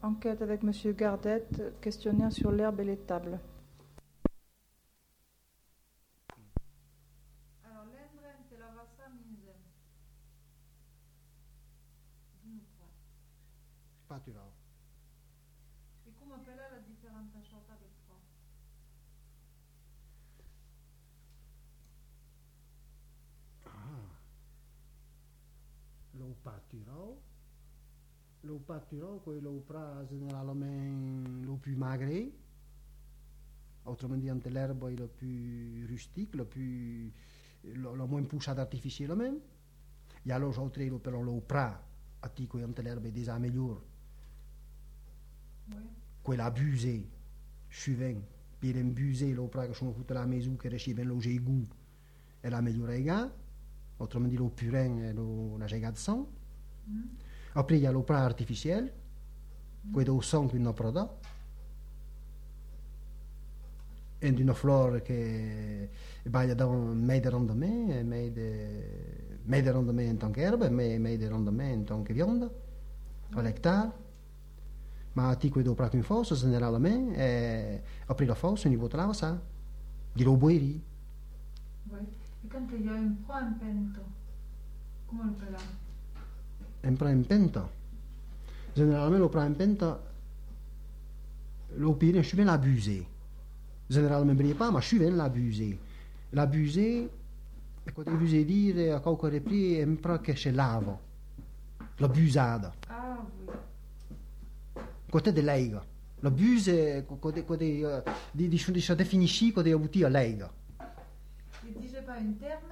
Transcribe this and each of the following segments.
Enquête avec Monsieur Gardette, questionnaire sur l'herbe et l'étable. Alors, l'endrente e la vassa minzen. Dis-nous quoi. Paturau. Et come appelle la différente scelta del pro? Lo paturau. Lo paturau, quello pra généralement le plus magré. Autrement dit, entre l'herbe est le plus rustique, le moins poussé artificiellement. Il y a les autres, le però lo pra, attico entre l'herbe est déjà meilleur. Oui. Quella abusé, souvent, per l'embusé, lo pra che sono tutte la maison che ricevono lo jégou, è la migliore ega. Autrement dit, le purin et la jégade de sang. Après, il y a le pra artificiel, quello sang qu'on a prodotto. E di una flora che va da un medio rendement, medio rendement in tant qu'herbe, medio rendement in tant que viande, à l'hectare. Ma a ti quello proprio in fossa, generalmente, aprire la fossa, ogni volta la sa, di lo boeri. Oui. Et quand il y a un pro en pento, comment on l'appelle? Un pro in penta. Generalmente lo pro in penta lo pire je vais l'abuser. Généralement pas, ma je vais l'abuser. L'abuser, quand vous dire a qualche repli è un pro che se lava. L'abusada. Ah oui. Côté de l'aiga. L'abuse, di sa definisci quando è avuto a l'aiga. Il disait pas un terme?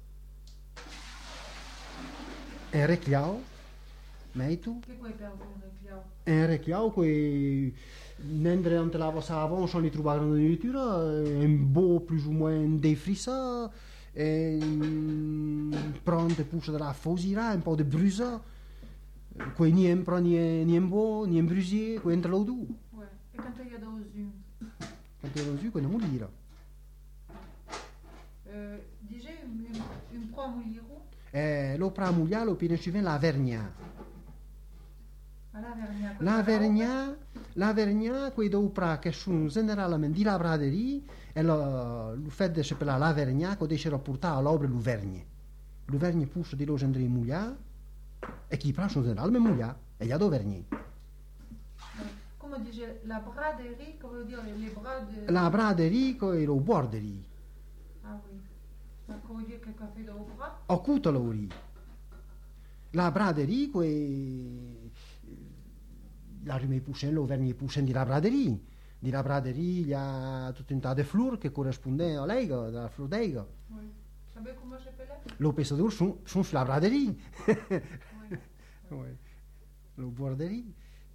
Un recliao, mai tu? Che puoi perdere un recliao? Un recliao che nendre entre la vossa avant, on li trovava dans la nature, un beau plus ou moins défrissé, prendre pousse de la fosira, un po' de brusa, qui ni un pro ni un beau, ni un brusier, qui entra l'eau. Ouais. Et quand il y a dans les unes? Quand il y a l'eau, qui non moulira. Disais un pro muliro? Lo pra muglia, lo pine ci viene la vergna. Ah, la vergna. La vergna, quei do pra che sono generalmente di la braderie, e il fatto di sapere la vergna, che deve portare all'opera l'uvergne. L'uvergne pusso di lo gendri muglia, e chi pra sono generalmente muglia, e gli ha do vergne. Come dice la braderie, come vuol dire les bras de... La braderie e lo borderie. Ah oui. Ma come dire che caffè da bras? Occulta l'ori. La braderie, quei... La rime poussen, l'auvergne poussen di la braderie. Di la braderie, il y a tutto un tas de fleurs che corrispondono a l'aiga, alla flor d'aiga. Oui. Savez comment j'appelle? Lo pessador sono sulla braderie. Oui. Ouais. Lo borderie.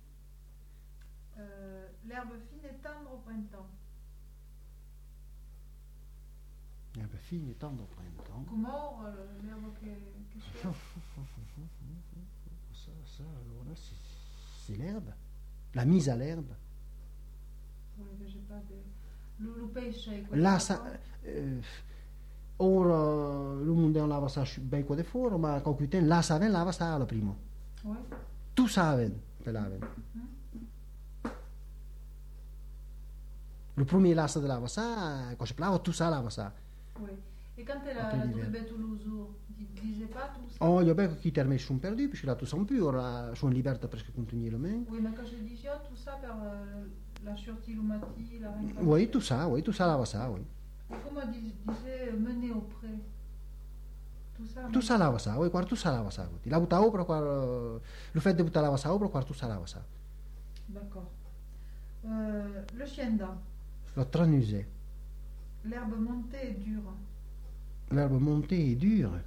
L'herbe fine et tendre au printemps. L'herbe fine et tendre au printemps. Comment l'herbe che suona? Ça, alors là, c'est l'herbe. La mise à l'herbe. Oui, mais j'ai pas de... Le pesce è Là, ça... ora il mondo lava sa ben qua de fuori, ma qualche tempo là saven lava sa alla prima. Oui. Tu saven, per laven. Le premier là de lava sa, quand je plava, tu sa lava sa. Oui. Et quand elle Après a l'hiver. trouvé Toulouse, disait pas tout ça? Oh, io vedo che i termini sono perduti, perché là tu sono più, ora sono in libertà presque continuamente. Oui, mais quand je dis ça, tout ça per la surtilomati, la rincarnation. Oui, tu sa lava sa, oui. Et comment disait mener au pré? Tout ça? Tu sa lava sa, oui, quando tu sa lava sa. La butta opera, le fait de buttare lava sa opera, quando tu sa lava sa. D'accord. Le chienda. L'ho tranusé. L'herbe montée est dure. L'herbe montée est dure.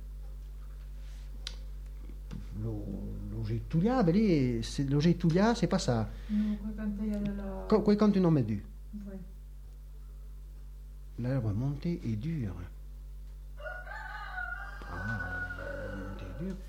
Lo gettulia, lo gettulia, c'est pas ça. Non, quand il y a la... Quand tu n'en mets du. Oui. L'herbe montée est dure. Ah, l'herbe montée est dure.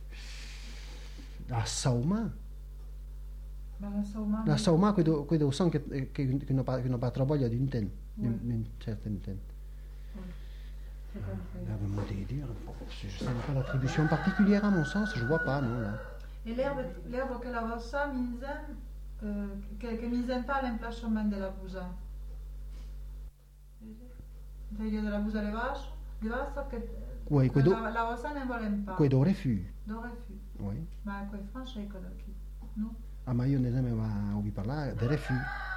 La sauma. Ma la sauma... La sauma, quello son che non ha voglia di un ten. Oui. Un certain ten. C'est compris. L'herbe montée est dure. Je ne sais pas l'attribution particulière à mon sens, je vois pas, non, là. Et l'herbe que la vassa, minzen, che mi senta l'emplacement della busa. Taglio della busa levato che Oui, la ossa ne vuole pas. quello refus. Dove fu? Oui. Ma quei francesi quello qui. No? Ah, ma io ne jamais ouvi parlare de refus.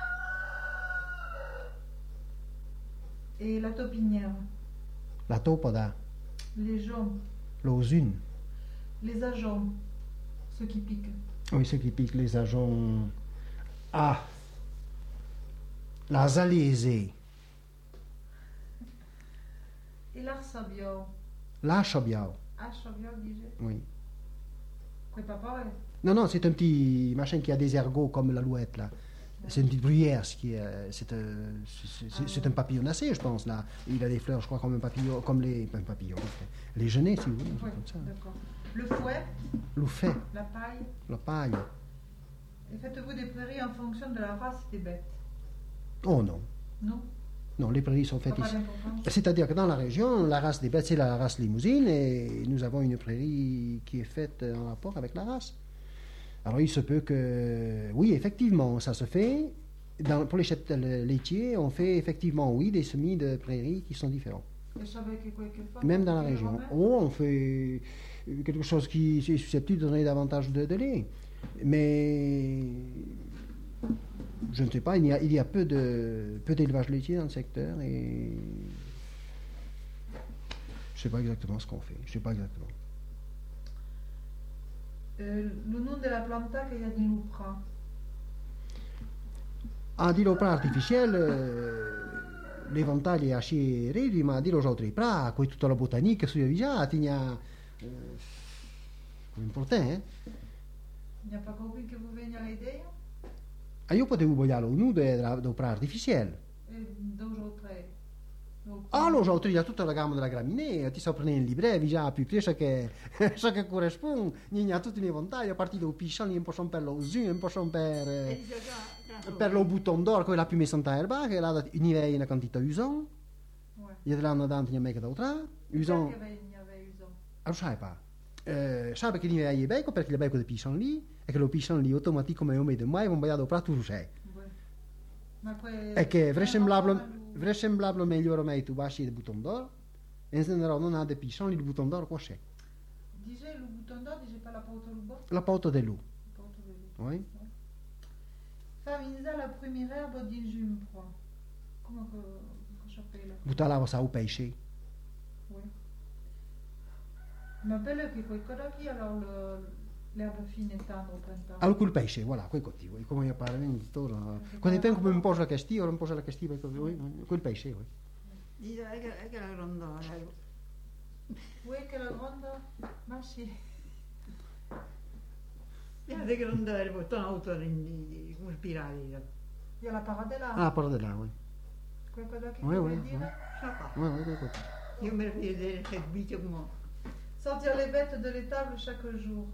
Et la taupinière, La topada, les joncs, l'osune. les agents, ceux qui piquent. Oui, ceux qui piquent les agents. Ah, la zalese, Et l'arsabio. la chabiao. Arsabio, disait. Oui. Quei pas pareil. Non, non, c'est un petit machin qui a des ergots comme l'alouette là. C'est une petite bruyère, c'est un papillonacé, je pense là. Il a des fleurs, je crois, comme un papillon, comme les papillons, les genêts, si vous voulez, Oui, comme ça. d'accord. Le fouet, Le fait, la paille. la paille. Et faites-vous des prairies en fonction de la race des bêtes? Oh non, Non? non, les prairies sont Ça faites n'a pas ici. d'importance. C'est-à-dire que dans la région, la race des bêtes, c'est la race limousine et nous avons une prairie qui est faite en rapport avec la race. Alors il se peut que, oui, effectivement, ça se fait. Pour les cheptels laitiers, on fait effectivement, oui, des semis de prairies qui sont différents. Et je savais que quelquefois. Même dans la le région. romain, Oh, on fait quelque chose qui est susceptible de donner davantage de lait. Mais je ne sais pas, il y a peu d'élevage laitier dans le secteur et je ne sais pas exactement ce qu'on fait. Je sais pas exactement. le nom de la planta che ha di Lupra. A di lo pra artificiel, le vantaglie a sci ma a di lo giotri pra, con tutta la botanica sui avvisati, è importante, Il n'y a pas compris que vous veniez à l'idée? Io potevo vogliare un do pra artificiel. Et d'autres. Ah, lo giotri a tutta la gamma della graminea, ti so prendere in librevi già più presa che corrisponde, non ha tutte le vantaglie, a partire dai piscioni, un po' sono per lo uso, un po' sono per lo bouton d'or, quella più messa in terra, che là ni vei una quantità uson, Ouais. il y a de l'anno davanti a me che da utra, uson, Il y avait Uson. ah, sai pas. Sai perché ni vei becco, perché le becco di pisciano lì, e che lo pisciano lì automaticamente come io mai, non vai a tu lo sai. Ouais. Ma poi. E che vraisemblabile meglio ormai tu basci il bouton d'or, e se non ha de pisciano lì il bouton d'or, qua c'è. Disait le bouton d'or, disait pas la porte au bas? La pauta dell'u, La porte au bas. oui. Faminza la première herbe d'injumpro. Comment que s'appelle? Buttava sa o pesce. Oui. Ma belle che qualcosa qui, alors l'herbe fine est tendre au printemps. Al cul pesce, voilà, quel cotivo, come io parlo in tutto. Quando penso come un po' la castiglia, un po' la castiglia, quel pesce, oui. Dice, è che la grondola. Oui, che la grande. Ma sì. Le grondole portano auto come spirali. Il y a la paradella. Ah, parlo di là, oui. Qualcosa che Oui, vuol oui, dire? oui, oui, quel cotivo. Io mi ricordo vedere che bici come... Sortir les bêtes de l'étable chaque jour.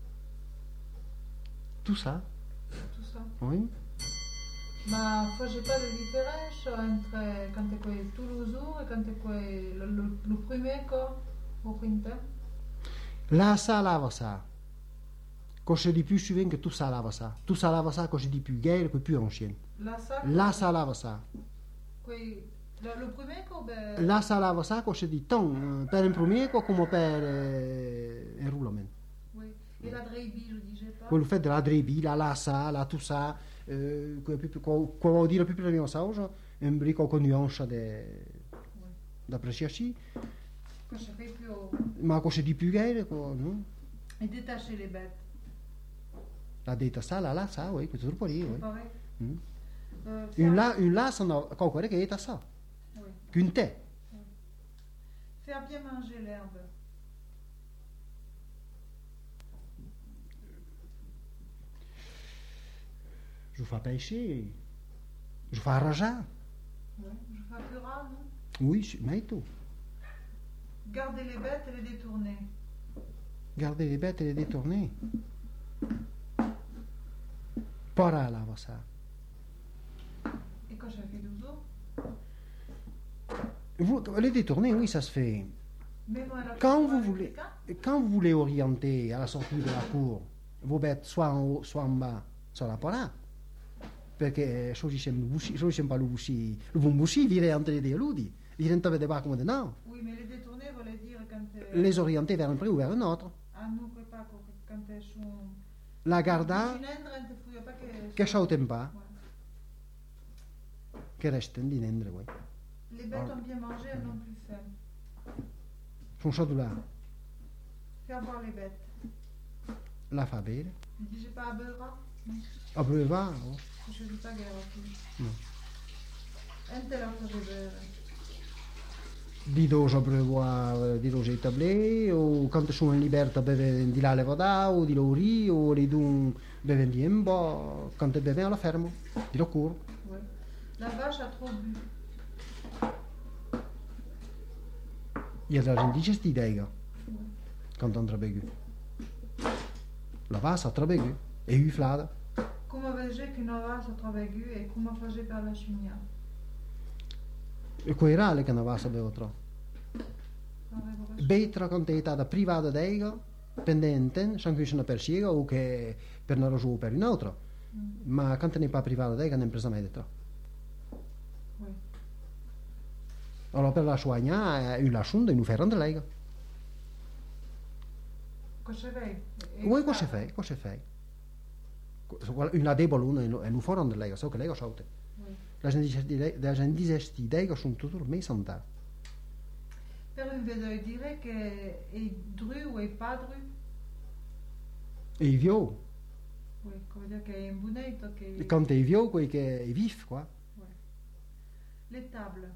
Tout ça, Tout ça. oui. Ma poi j'ai pas de différence entre quand è quel Toulouse e quand è quel le premier co au printemps. Là, ça, là, ça. Quand je dis plus souvent que tout ça, là, ça. Tout ça, là, ça, quand je dis plus guerre, que plus ancien. Là ça. Là, ça, là, ça. Le premier co ben. Là, ça, là, ça, quand je dis tant, per un premier, quoi, come per un roulement. Oui. Et la dreibi, je disais pas. Quello fait de la drebi, la lassa, la tout ça, quoi vuol dire più prima sauce, un brico con nuance d'appréciation, Que je fais plus haut. ma cosa di più gaire, no? Et détacher les bêtes. La detta sa, la lassa, oui, questo troppo lì, oui. Pareil. Mm. Faire- Une lassa, no, qualcosa che è sa, Oui. qu'une te. Faire bien manger l'herbe. Je fais pêcher, je fais arranger, Ouais. Je fais plus rare, non? oui, mais tout. Garder les bêtes et les détourner. Garder les bêtes et les détourner. Para la ça. Et quand j'ai fait 12 ans, Vous, les détourner, oui, ça se fait. même à la Quand cour vous avec voulez, quelqu'un, quand vous voulez orienter à la sortie de la cour vos bêtes soit en haut, soit en bas, sur la para, perché se siamo pas le bon bouchi, virer entre les dialudi. Ils ne t'avaient pas comme non. Oui, mais les détourner voulait dire quand Les orienter vers un prix ou vers un autre. Ah non, pas quand elles sont. La garda, Une endre, elles ne fouillent pas che sciauten pas, Ouais. che restano di nendre, oui. Les bêtes ont bien mangé, elles n'ont plus faim. Sono stato là, Faire voir les bêtes. la fa bere, Ne dis pas à beurre, non, a beva, oh. je ne dis pas guerre aussi. No. Ente la faisait beurre. Di dove brevoa, di dove tablé, o quando sono in libertà beve di là le vada, o di lori, o di dun beve di embo, quando beve alla fermo, di lo curo. Ouais. La vache a trop bu. Il y a de la gente digesti deiga, quando andrà begu. La vasa tra begu, e uflada. Come veže qu'une vache a trop bu et come faisait par la chimia. E quei rale che una vasa beve tro. Betra quantità privata deiga, pendente, sangue una persiega o che per una ragione o per un'altra. Ma quando ne pa privata deiga ne presa mai dentro. Oui. Allora per la soigna, la sonda in un ferro de leiga. Cosa fai? Oui, cosa fai? Cosa fai? Una debole una e un ferro de leiga, so che leiga saute. Oui. La gente digesti deiga sono tutto il mese andare. Per un vedo dire che è dru ou è pas dru. E i vieux, Oui, come dire che è imbunito, che è... quand i vieux, quei che i vif, quoi. Ouais. Les tables.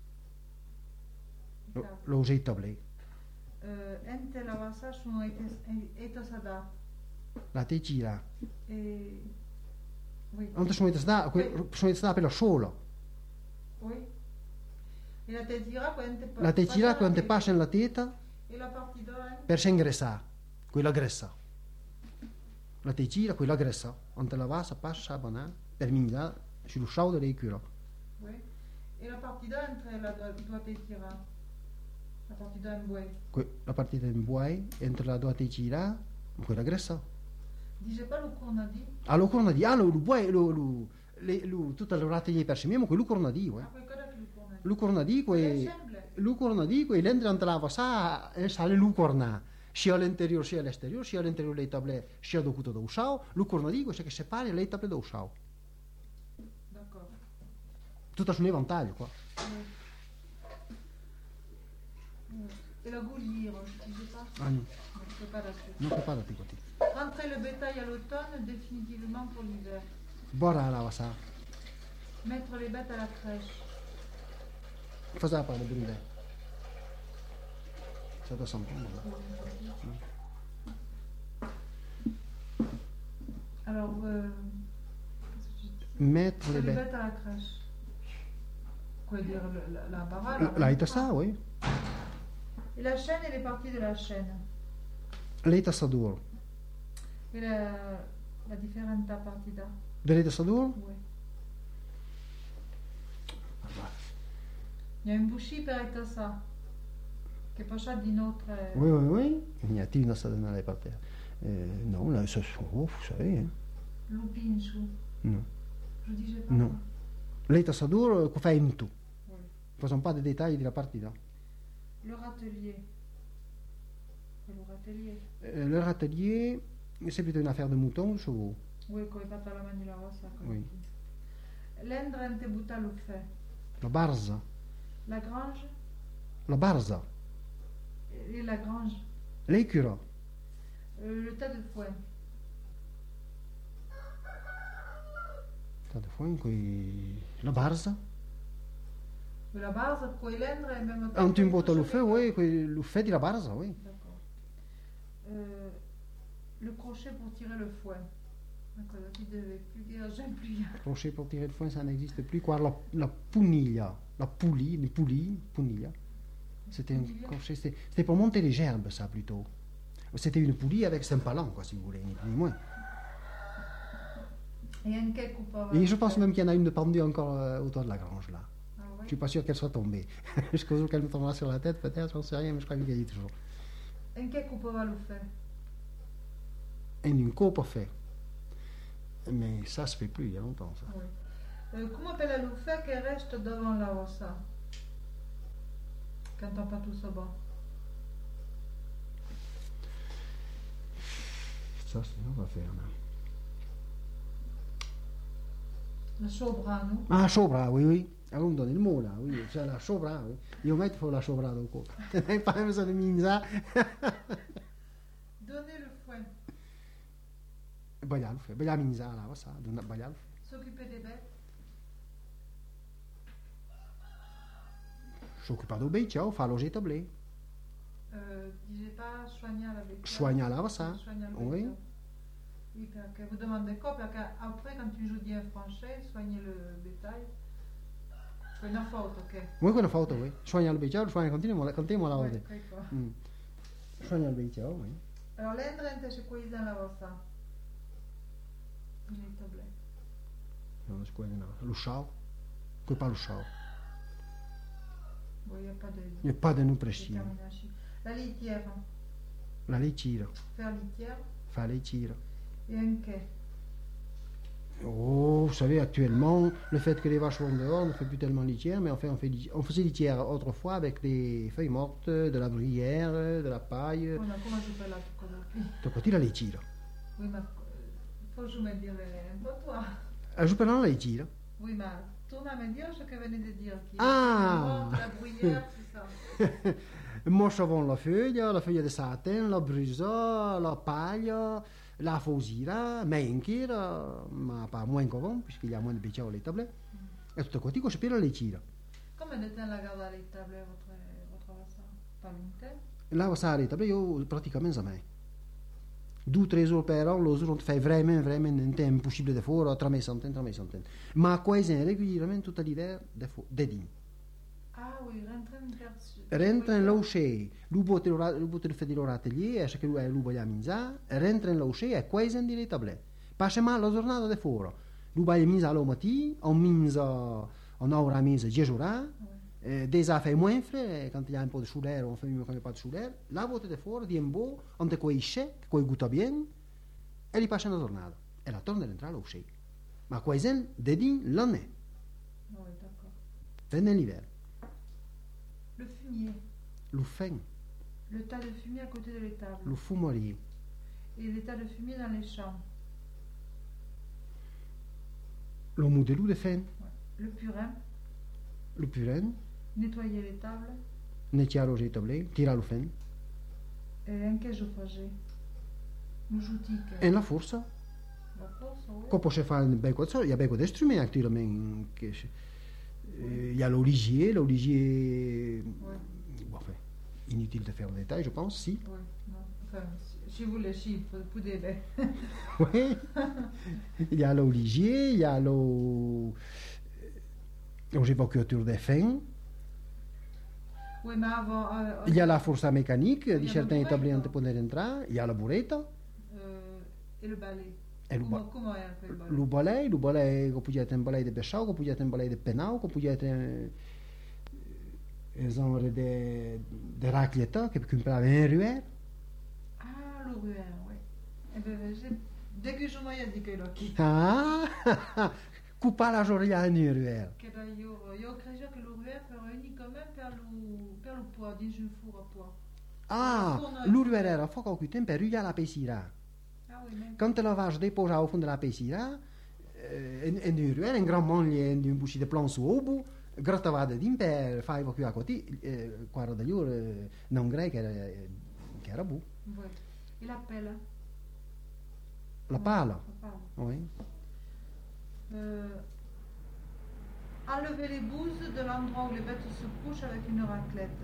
Lo usei tablé. Ente la vasa sono etosada. La te gira. E... Oui. Anche sono etosada per la sola. Oui. E la te gira quando La te gira quando passa nella teta E la partita per se ingressare, quella gressa. La te gira, quella gressa. Ante la vasa passa a banana per minare sullo sciaudo dei culo. Oui. E la partita entre la tua te gira. La partita in buoi. La partita in buoi, entre la tua te gira, quella gressa. Dice pas lo cornadi. Allora corna di, lo buoi, tutta la rate gli persi memo, quello corna di, Ah, quel cosa che lo cornadi. Lu corna di, lu corna di, l'entra ante la vasa, sale lu corna. Sia all'interior sia all'esterior, sia all'interior dei tablè, sia dovuto da usao, lu corna di, che separa le tablè da usao. D'accord. Tutta su un vantaggio qua. Oui. Et la goulière, tu sais pas? Ah, no. Non, c'est pas là-dessus. Non preparati così. Rentrer le bétail à l'automne, définitivement pour l'hiver. Bora la vasa. Mettre les bêtes à la crèche. Cosa parla brunde? Ça doit s'entendre. Alors, Mettre les le bêtes à la crèche. Quoi dire, la barra, L'hai tassa, oui. Et la chaîne, elle est partie de la chaîne. L'hai tassadur. Et la différente partita. Delle tassadur? Oui. Il y a un bouchi per être ça. Che passa di notre... Oui, oui, oui. Il y a une assadana par terre. Non, là, ça se trouve, vous savez. Hein. Lupin su. Non. Je disais pas. Non. L'hai tassadur, che fai in tu. Oui. Faisons pas des détails de la partita. Le râtelier. Le râtelier. Le râtelier, c'est plutôt une affaire de mouton ou de chevaux. Oui, come fatta la manila rossa. Oui. L'endre butta lo fait. La barza. La grange. La barza. Et la grange. L'écura. Le tas de foin. State fuori la barza. La base, poi l'endre e même... Anche un po' lo fai, oui, lo fai di la barza, oui. D'accord. Le crochet pour tirer le foin. D'accord, tu ne devais plus dire, j'aime plus. Crochet pour tirer le foin, ça n'existe plus. Quoi, la puniglia, la poulie, puniglia. C'était un crochet, c'était pour monter les gerbes, ça, plutôt. C'était une poulie avec un palan, quoi, si vous voulez, ni plus ni moins. Et un quai coupeur. Et je pense même qu'il y en a une pendue encore autour de la grange, là. Ah Je ouais. suis pas sûr qu'elle soit tombée. Jusqu'au jour qu'elle me tombera sur la tête, peut-être, j'en sais rien, mais je crois qu'elle y est toujours. Un quai coupeur le fait. E in un copo fait. Mais ça se fait plus, il y a longtemps ça. Oui. Come per la luffè che resta devant la ossa? Quand on pas tout ça bas. Ça, c'est on va faire là. La sobra, no? Ah, sopra, oui, oui. Ah, on donne le mot là, oui. C'est la sopra, oui. Io metto la sopra dopo. Non pas besoin de minza. Donner le fouet. Baglialo, bella minza là, ça, donne baglialo. S'occuper des bêtes. S'occupa do bei, ciao, fa lo tablé. Disais pas soigner la bête. Soigner la ça. Soigner le Oui. bête. Oui, parce que vous demandez quoi? Parce qu'après, quand tu joues bien français, soigner le bétail. C'est une faute, ok? Oui, quella foto, oui. Soigner le bei, ciao, soigner continuo la Oui, ode. quoi. Soigner le bei, ciao, oui. Alors, l'endrente c'est quoi dans la rossa? Il est tablé. Non, c'est quoi, non. Lo chao. Che pas lo chao. Bon, il n'y a pas de. Il n'y a pas de nous précis. détermination. La litière. La leitira. Faire litière. Fa leitira. Et un quai. Oh, vous savez, actuellement, le fait que les vaches vont dehors, on ne fait plus tellement litière, mais on faisait litière autrefois avec des feuilles mortes, de la bruyère, de la paille. Voilà, comment je fais là, tout comme Donc, quand il a leitira. Oui, mais faut que je me dire un peu toi. Je peux la leitira. Oui, mais tourne à me dire ce que venait de dire. Qui Ah! La bruyère, c'est ça. Moi, avons la feuille de satin, la brusa, la paille, la fosira, menkira, ma pas moins qu'avant, puisqu'il y a moins de bétiaux les tablettes. Et tout à côté, je peux la leitira. Combien de temps la garde à l'étable, votre vassa? Pas longtemps? Là, ça arrête, io pratiquement jamais. 2-3 jours per an, l'autre jour, on fait vraiment un temps impossible de faire, 3 centaines. Ma quasi régulièrement tout l'hiver, de din. Ah oui, rentre in terzo. Rentra in l'usce, lui botte il fedele l'atelier, esce che lui voglia mangiare, rentra in l'usce e quasi di tablet. Passa mal la giornata de fuori. Lui voglia mangiare la mattina, on mangia un'ora e mezza, 10 ore, des affaires moins frais, quand il y a un peu de soudeur, on fait mieux quand il n'y a pas de soudeur, la botte de fuori, di un beau, on te quoi esce, quoi goûte bien, e li passa una giornata. E la torna a entrare all'usce. Ma quasi de din l'année, Oui, d'accord. pendant l'hiver. Le fumier. Lo fen, Le tas de fumier à côté de l'étable. lo fumorie, Et les tas de fumier dans les champs. lo modello de fen, Ouais. Le purin. lo puren, Nettoyer les tables. nettiare le tablé, tira lo fen, Et un chauffagé. Un joutique. e la forza. La force, oui. Ko po se fa un bel cosa, il y a beaucoup d'instruments actuellement. Il y a l'olivier, Ouais. bon, enfin, inutile de faire le détail, je pense, si. Oui, non. Enfin, si vous les chiffres, vous pouvez. Oui. Il y a l'olivier, il y a l'évacuateur des fins, Oui, mais avant. il y a la forza mécanique Il y a di la certains buretta. établissements pour poter entrare, il y a la buretta, Et le balai. e Comment est un peu le balai? lo balai, che può essere un balai di pesciao, che può essere un balai di penao, che può essere genre de racletta, che comprava un ruer. Ah, le ruer, oui. Eh bien, dès que je m'ai dit que là, qui. Ah, coupa la gioia in un ruer. Che da io credo che le ruer per uniquement per le poids, dans une four à poids. Ah, l'uruer era foc au tempo per ruia la pesira. Ah oui, mais. Quand la vache déposa au fond de la pesira, in un ruer, un grand moglie in un busci de plan su obu, grattava din per fare evacuare così, quando da io non grei che era bu. Oui. Et la pelle? La pala, La pelle. oui. Enlever les bouses de l'endroit où les bêtes se couchent avec une raclette.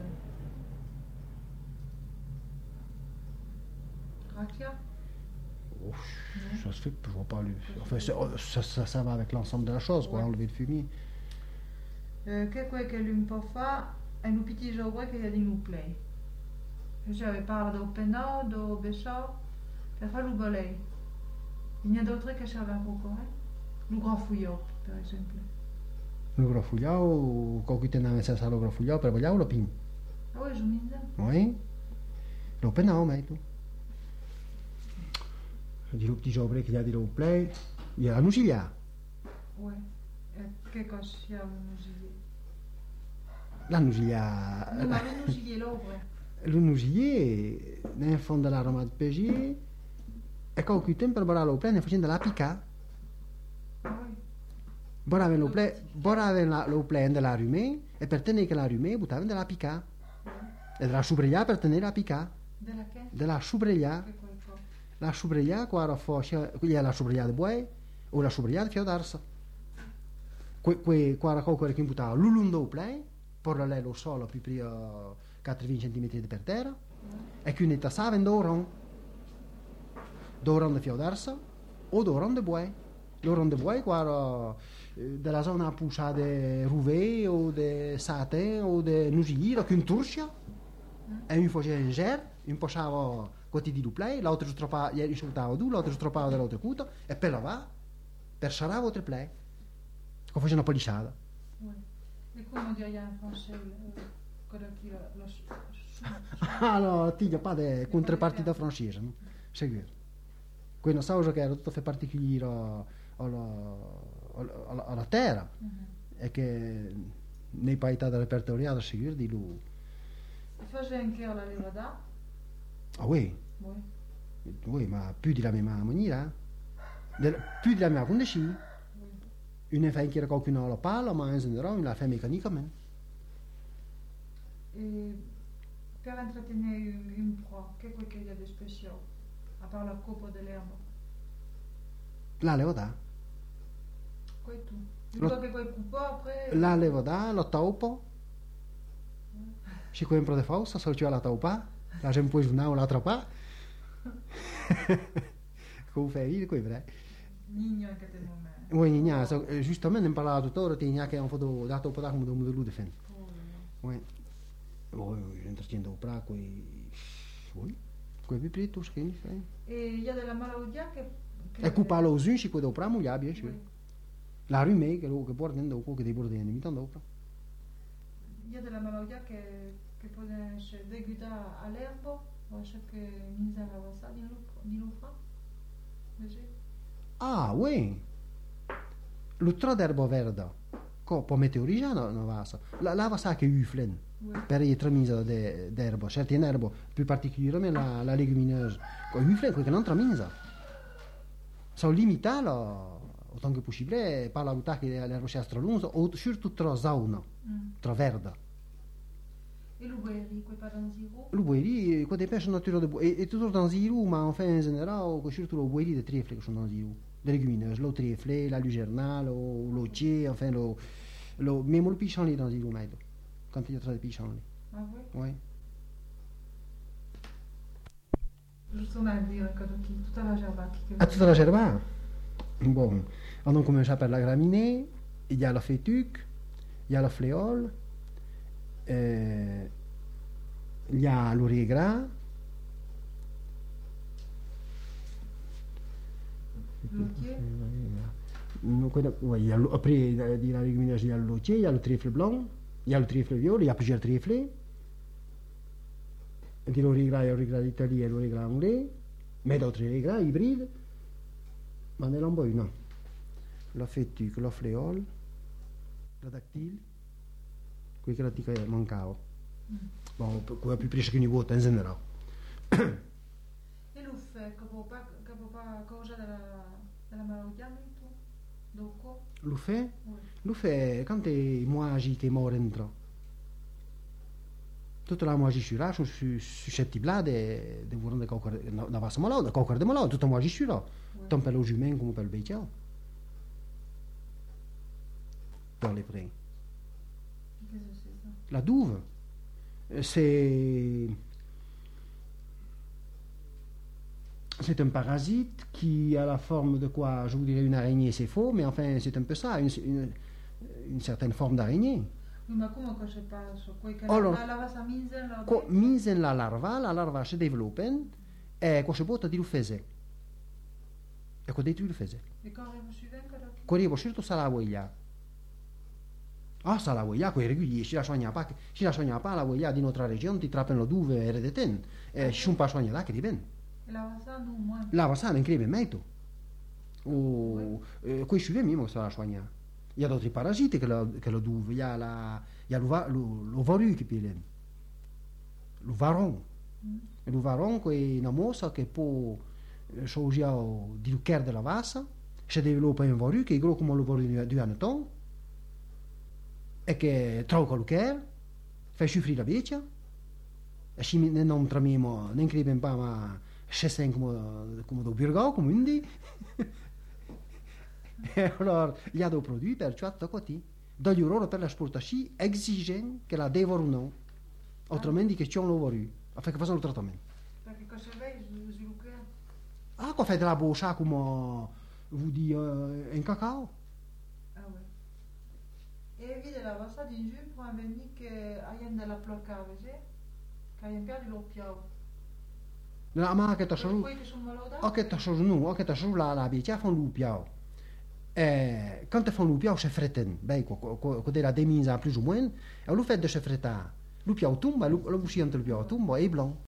Raclia? Oh, ça se fait, je vois pas lui. Enfin, ça va avec l'ensemble de la chose, quoi, Ouais. enlever le fumier. Che quel che lui po' fa è un petit giovane che gli nu play. J'avais parlé do penao, do besciao, per fare le balai. Il y a d'autres che servono ancora. Le grand fouillot, per esempio. Lo grafugliao, qualche tenava senza lo grafugliao, per vogliamo lo pin. Ah oui, je me disais. Oui. Lo penao, mai tu. Di lo petit jobre che gli ha di lo play. il y a la nousilia. Ouais. Che cosa sia un usiglier? La nousilia. No, ma un usiglier l'opre. Le nousier, nel fondo dell'aroma di pesce, e qualche tempo per barare lo play, ne facendo la pica. Oui. Borave lo play della rumé, e per tenere che la rumé, buttavano della pica. E della subreglia per tenere la pica. Della che? Della subreglia. Che qualcosa. La subreglia, qua era forse, quella è la subreglia di buoi, o la subreglia di fiodarsa. Qua era qualcosa che buttava l'ulundo lo play, porre lei lo solo più prima 4-20 cm per terra, e quindi tassava in d'oron di fiodarsa, o d'oron di buoi. L'oron di buoi, qua era della zona puscia di rouvé, o di satè, o di nusigli, che un turcia, e un faceva in ger, un passava questi di play, l'altro stroppava, gli risultava due, l'altro stroppava dell'altro cuto, e per lavare, per sarare altro play, che faceva una polissata. Ouais. Et comment dire en français quello che lo Ah no, ti pas de contrapartita francese, no? Sicuro. Quindi non so che era tutto particolare alla terra, e che nei paesi del repertoriato sicuro di lui. Faceva anche la levada? Ah oui, Oui. oui, ma più di la mia maniera, più di la mia condici, Oui. une fa anche qualcuno alla palla, ma in generale la fa meccanicamente. Et per intrattenere une proie, che è qu'il y a di speciale? A part la coupe de l'herbe. La levada, Quoi et tout? Lo- Une fois che poi coupe après. la levada, lo taupo, si compra de falsa, sorge la taupa, la gente può giocare l'altra pa. Come fai, come vrai. Nino anche te momento. Oui, gna, giustamente ne parlava tuttora, ti gna che hanno fatto dato un po' da come da lui difende. Oui. Oui, j'entretiens au plat, oui. Quoi più preto, che ne fai? E il y a della malaudia che. E coupa lo zun, si può opera, mulher, bien sûr. Oui. La rumé, che lo che porta dentro, che dei bordini, mi tanto opera. Il y a della malaudia che può essere deguida all'erbo, o che mise alla vasa di l'ufra. Ah, oui. L'ultra d'erba verde, che può mettere originale, non va sa. La va sa che uflen. Oui. Per i tramisa d'erba, certi in erba, più particolarmente la legumineuse, con uflen, che non tramisa. Sono limitati, autant che possibile, per la vita che l'erba sia stralunza, o surtout tra zauna, tra verde. E l'ugueri, quei padanziro? Le boeri, quoi dépêche nature de bois. Et toujours dans Zirou, mais enfin en général, surtout le boeri de trèfle qui sont dans Zirou. Les légumineuses, le trèfle, la luzernale, le lotier, enfin même le pissenlit dans Zirou, mais quand il y a trop de pissenlit. Ah oui? Oui. Giusto a dire che tutta la gerba che. À toute la gerba. Bon, on a commencé par la graminée, il y a la fétuque, il y a la fléole, il y a l'oreille gras, L'occhier? Ouais, après, il y a la légumineuse, il y a le lotier, il y a le trèfle blanc, il y a le trèfle violet, il y a plusieurs trèfles. Il y a l'oreille gras, il y a l'oreille gras d'Italie et l'oreille gras anglais, mais d'autres oreilles gras hybrides. Ma ne l'en non. La fétuque, la fléole, la dactyle, quei che ti mancava. Bon, come più presto che ogni volta in generale. E l'uffe, che può causa della malattia, tu? Dopo? Lo fait? Oui. Lo fait quand t'es moagi che muore dentro. Tutta la moagissura sono suscettibili di volere una vassa malata, qualcosa di malato, tutta moagissura. Tant per lo jument come per il bestiame. Dans les prés. Qu'est-ce que c'est ça? La douve, c'est un parasite qui a la forme de quoi? Je vous dirais une araignée, c'est faux, mais enfin c'est un peu ça, une certaine forme d'araignée. Oui, ma come che passa? Quei che Allora, la lava sa mise la Mise in la larva si développe e questo botta di lufese. E cosa detto di lufese? E cosa suivente che Corrivo certo sarà voglia. Ah, sarà voglia, quei regugli, si la sogna pa la voglia di un'altra regione, ti trappano dove eredeten, e ci sono pas sogna là che diven. e la vasa non moi. La vasana in creve meito. ou qui suivent même ça la soigner. Il y a d'autres parasites que le douve, il y a l'ovaru qui pile, le varon. Le varon è una mossa che può sorgere di cœur della vassa, si sviluppa un varu che è grosso come l'ovaru di un ton, e che trova il cœur, fa soffrire la vecchia, e se non tramiamo, non crediamo pas, ma se come do birgau, come indi. E allora gli ha dei prodotti per ciò così, dagli loro per l'esportazione exigono che la devono no, altrimenti che c'è un varu. Afin facciano il trattamento. Perché cosa vai sviluppare? Ah, qua fai della boccia come vuol dire in cacao? Ah ouais. E vide la vassa di giù per venire che hai della placca, vedi? Che hai perdu l'oppiao. La ma che Sono tasciò. poi che sono malata? O che tasciò no, o che tasciò la bicia fa un lupiao. Quand fa un lupiao si fretten, beh, quand la demisa plus ou moins, e lo fait de se frettare. Le piau tombe, le bouchillon de le piau tombe, est blanc.